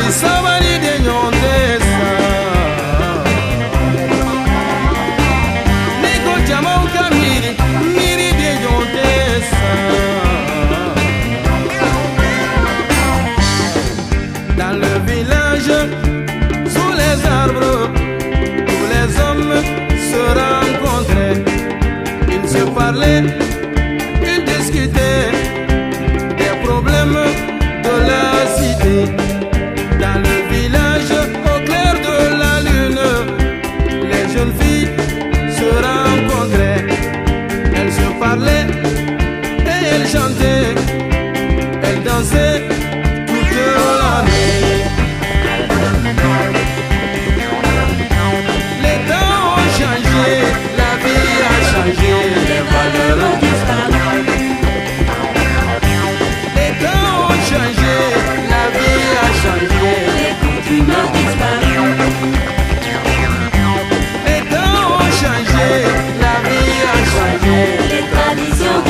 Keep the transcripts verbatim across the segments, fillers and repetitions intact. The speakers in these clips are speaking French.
sabari de nyondesa Nego jamauka miri miri de nyondesa Dans le village sous les arbres tous les hommes se rencontraient ils se parlaient ils discutaient des problèmes de la cité. Dans le village, au clair de la lune, les jeunes filles se rencontraient. Elles se parlaient et elles chantaient. Elles dansaient toute la nuit. Les temps ont changé, la vie a changé, les valeurs ont disparu. Les temps ont changé, la vie a changé, les coutumes ont disparu. Les temps ont changé, la vie a changé, les traditions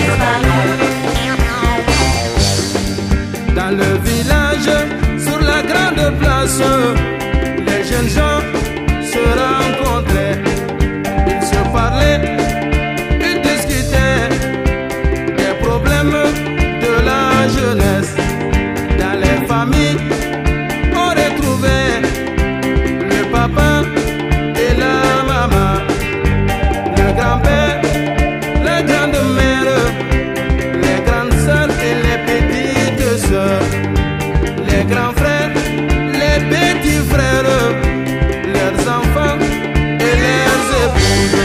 disparues. Dans le village, sur la grande place, les jeunes gens se rencontraient. Ils se parlaient, ils discutaient des problèmes de la jeunesse. Dans les familles, on retrouvait le papa et la maman, le grand-père, la grande-mère, les grandes sœurs et les petites sœurs, les grands frères, les petits frères, leurs enfants et leurs épouses.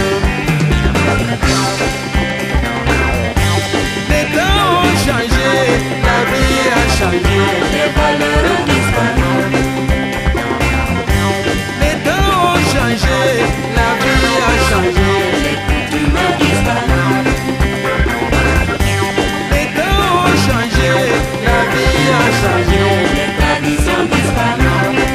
Les temps ont changé, la vie a changé, les valeurs ont disparu. Les temps ont changé, la vie a changé, les coutumes ont disparu. Les temps ont changé, la vie a changé, les traditions disparues.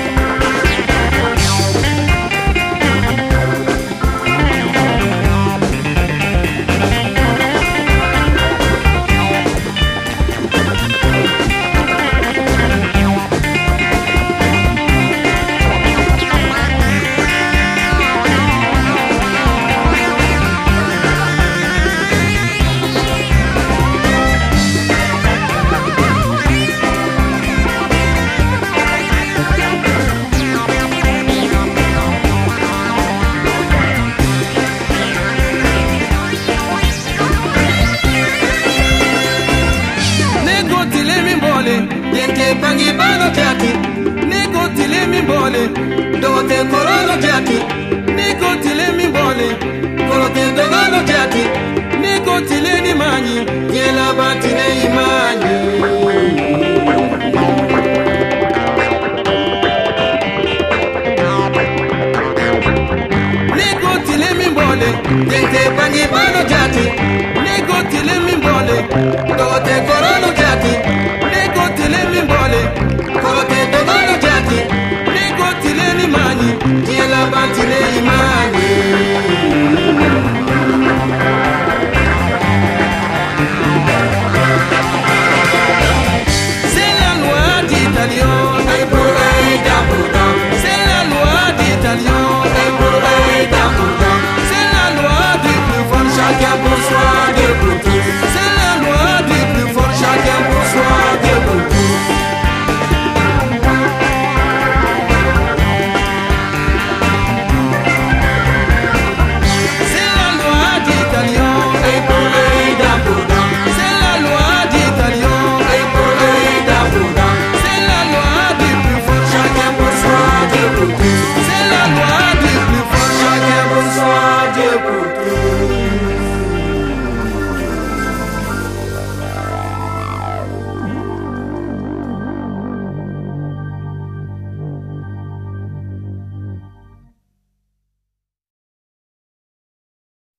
Bangi bano jaki, niko tile mi bole, dote korono jaki, niko tile mi bole, korote dogano jaki, niko tile ni mani, yela batine imani. Niko tile mi bole, dente bangi bano jaki, niko tile mi